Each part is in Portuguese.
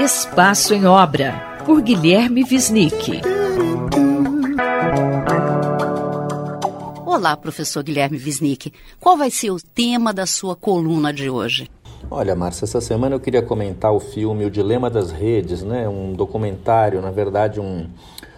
Espaço em Obra, por Guilherme Wisnik. Olá, professor Guilherme Wisnik. Qual vai ser o tema da sua coluna de hoje? Olha, Márcia, essa semana eu queria comentar o filme O Dilema das Redes, né? Um documentário, na verdade um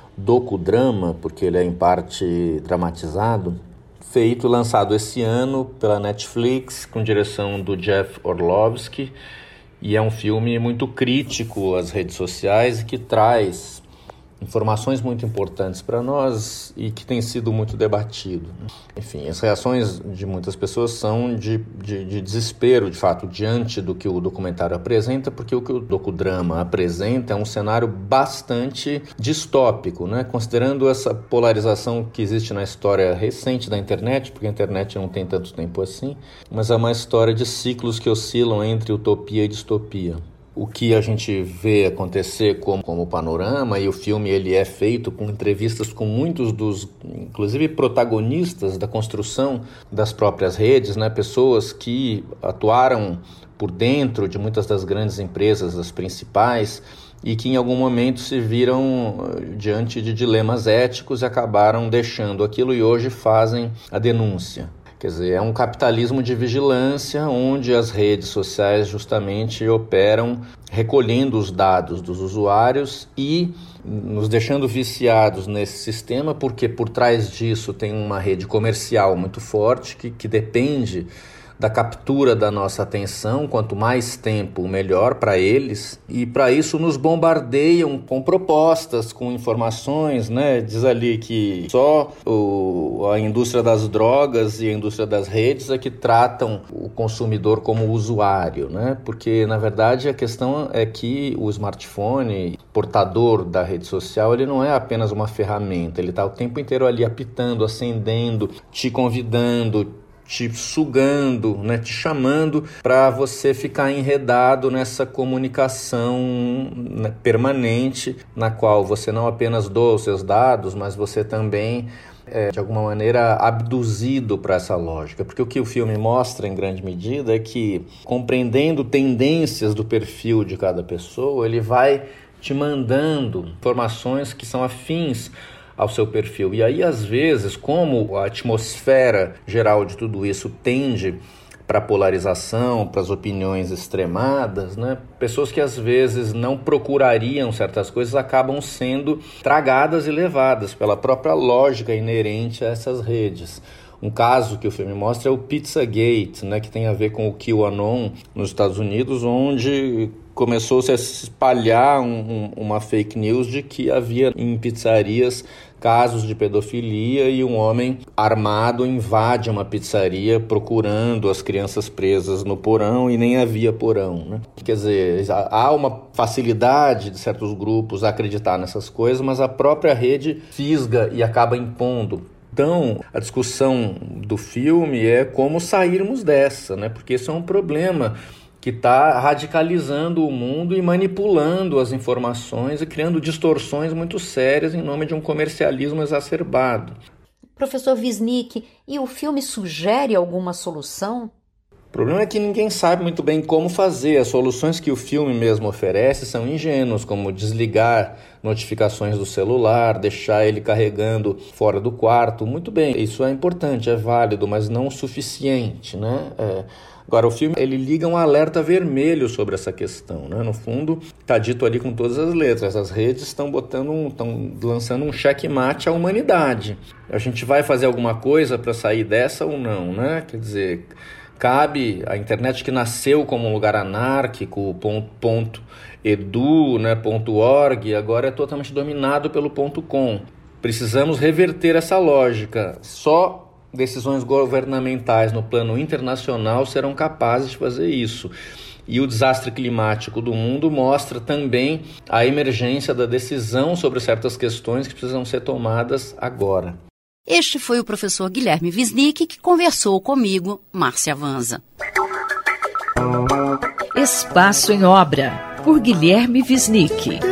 docudrama, porque ele é em parte dramatizado, feito e lançado esse ano pela Netflix, com direção do Jeff Orlovsky, e é um filme muito crítico às redes sociais e que traz informações muito importantes para nós e que tem sido muito debatido. Enfim, as reações de muitas pessoas são de desespero, de fato, diante do que o documentário apresenta, porque o que o docudrama apresenta é um cenário bastante distópico, né? Considerando essa polarização que existe na história recente da internet, porque a internet não tem tanto tempo assim, mas é uma história de ciclos que oscilam entre utopia e distopia. O que a gente vê acontecer como panorama, e o filme ele é feito com entrevistas com muitos dos, inclusive, protagonistas da construção das próprias redes, né? Pessoas que atuaram por dentro de muitas das grandes empresas, as principais, e que em algum momento se viram diante de dilemas éticos e acabaram deixando aquilo e hoje fazem a denúncia. Quer dizer, é um capitalismo de vigilância onde as redes sociais justamente operam recolhendo os dados dos usuários e nos deixando viciados nesse sistema, porque por trás disso tem uma rede comercial muito forte que depende da captura da nossa atenção. Quanto mais tempo, melhor para eles. E para isso nos bombardeiam com propostas, com informações, né? Diz ali que só a indústria das drogas e a indústria das redes é que tratam o consumidor como usuário, né? Porque, na verdade, a questão é que o smartphone, portador da rede social, ele não é apenas uma ferramenta. Ele está o tempo inteiro ali apitando, acendendo, te convidando, te sugando, né, te chamando para você ficar enredado nessa comunicação, né, permanente, na qual você não apenas doa os seus dados, mas você também de alguma maneira abduzido para essa lógica. Porque o que o filme mostra em grande medida é que, compreendendo tendências do perfil de cada pessoa, ele vai te mandando informações que são afins ao seu perfil. E aí, às vezes, como a atmosfera geral de tudo isso tende para a polarização, para as opiniões extremadas, né? Pessoas que às vezes não procurariam certas coisas acabam sendo tragadas e levadas pela própria lógica inerente a essas redes. Um caso que o filme mostra é o Pizzagate, né, que tem a ver com o QAnon nos Estados Unidos, onde começou-se a se espalhar uma fake news de que havia em pizzarias casos de pedofilia e um homem armado invade uma pizzaria procurando as crianças presas no porão e nem havia porão, né? Quer dizer, há uma facilidade de certos grupos a acreditar nessas coisas, mas a própria rede fisga e acaba impondo. Então, a discussão do filme é como sairmos dessa, né? Porque isso é um problema que está radicalizando o mundo e manipulando as informações e criando distorções muito sérias em nome de um comercialismo exacerbado. Professor Wisnik, e o filme sugere alguma solução? O problema é que ninguém sabe muito bem como fazer. As soluções que o filme mesmo oferece são ingênuas, como desligar notificações do celular, deixar ele carregando fora do quarto. Muito bem, isso é importante, é válido, mas não o suficiente, né? Agora, o filme ele liga um alerta vermelho sobre essa questão, né? No fundo, está dito ali com todas as letras. As redes estão lançando um checkmate à humanidade. A gente vai fazer alguma coisa para sair dessa ou não, né? Quer dizer, cabe a internet, que nasceu como um lugar anárquico, .edu, né, .org, agora é totalmente dominado pelo .com. Precisamos reverter essa lógica. Só decisões governamentais no plano internacional serão capazes de fazer isso. E o desastre climático do mundo mostra também a emergência da decisão sobre certas questões que precisam ser tomadas agora. Este foi o professor Guilherme Wisnik que conversou comigo, Márcia Vanza. Espaço em Obra, por Guilherme Wisnik.